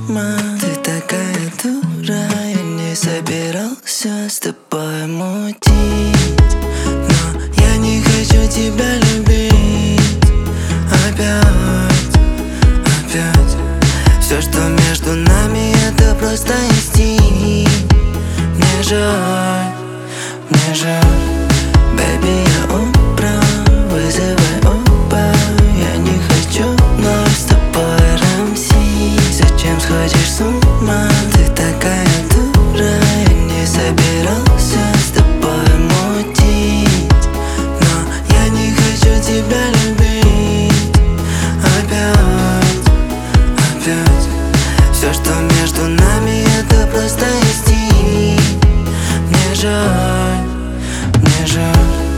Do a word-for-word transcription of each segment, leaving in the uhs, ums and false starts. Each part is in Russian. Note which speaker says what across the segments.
Speaker 1: ума. Ты такая дура, я не собирался с тобой мутить, но я не хочу тебя любить. Опять, опять. Все, что между нами, это просто инстинкт. Мне жаль, мне жаль. Baby, я убрал, вызывай Uber. Я не хочу вновь с тобой рамсить. Зачем сходишь с ума? Ты такая дура, я не собирался с тобой мутить, но я не хочу тебя любить. Опять, опять. Все, что между нами, это просто инстинкт. Мне жаль, мне жаль.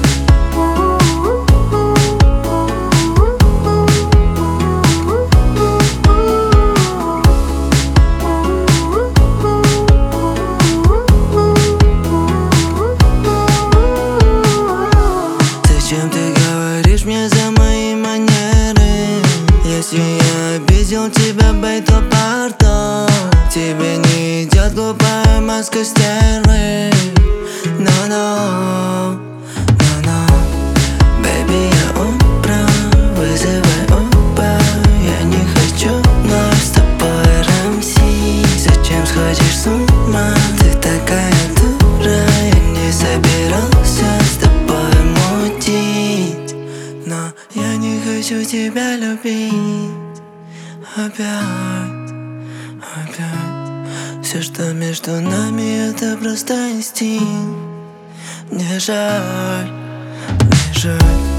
Speaker 1: Зачем ты говоришь мне за мои манеры? Если я обидел тебя, бей, то пардон. Тебе не идет глупая маска стервы. No, no, no, no. Baby, я убрал, вызывай Uber. Я не хочу вновь с тобой рамсить. Зачем сходишь с ума? Ты такая дура, я не собирался с тобой мутить, но я не хочу тебя любить. Опять, опять. Все, что между нами, это просто инстинкт. Мне жаль, мне жаль.